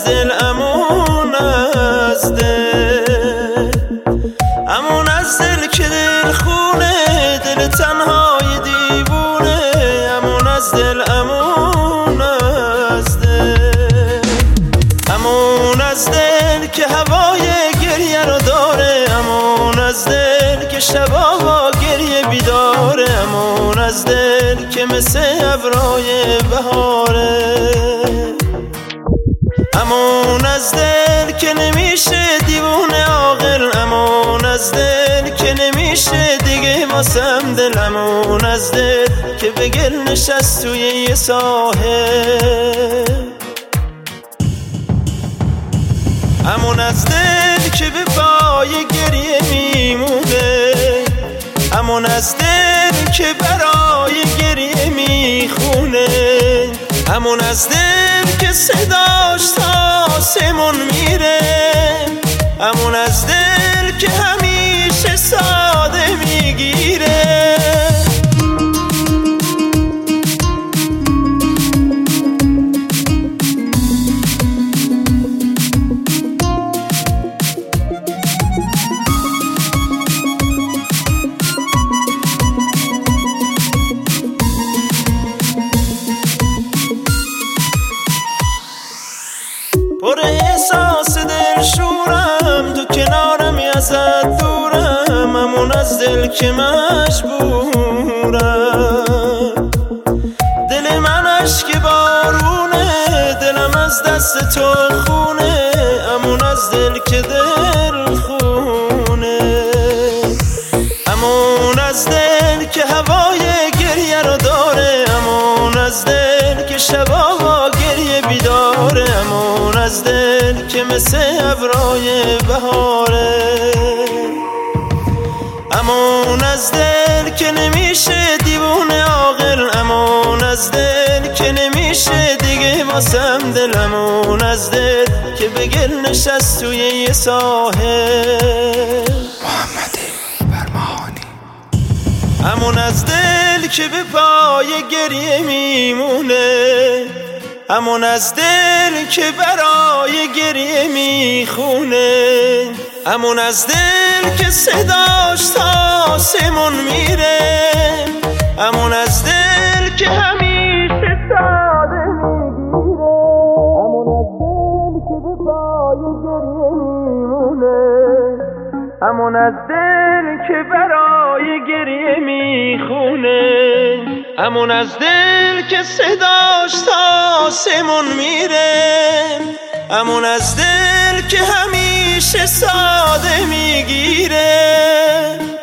دل امون از دل، امون از دل که دل خونه، دل تنهای دیوونه، امون از دل امون از دل، امون از دل که هوای گریه رو داره، امون از دل که شبا با گریه بیداره، امون از دل که مثل ابرای بهاره، امون از دل که نمیشه دیوونه عاقل، امون از دل که نمیشه دیگه واسم دل، امون از دل که به گل نشست توی یه ساحل، امون از دل که به پای گریه میمونه، امون از دل که برای گریه میخونه، امون از دل که صداش تا آسمون میره، امون از دل که همیشه ساده میگیره. پر احساس دل شورم، تو کنارم ازت دورم، امون از دل که مجبورم، دل من عشق بارونه، دلم از دست تو خونه، امون از دل که دل خونه، امون از دل که هوای گریه رو داره، امون از دل که شبا با گریه بیداره، امون از دل که مثل ابرای بهاره، امون از دل که نمیشه دیوونه عاقل، امون از دل که نمیشه دیگه واسم دل، امون از دل که به گل نشست توی یه ساحل، امون از دل که به پای گریه میمونه، امون از دل که برای گریه میخونه، امون از دل که صداش تا آسمون میره، امون از دل که همیشه ساده میگیره، امون از دل که به پای گریه میمونه، امون از دل که برای گریه میخونه، امون از دل که صداش تا آسمون میره، امون از دل که همیشه ساده میگیره.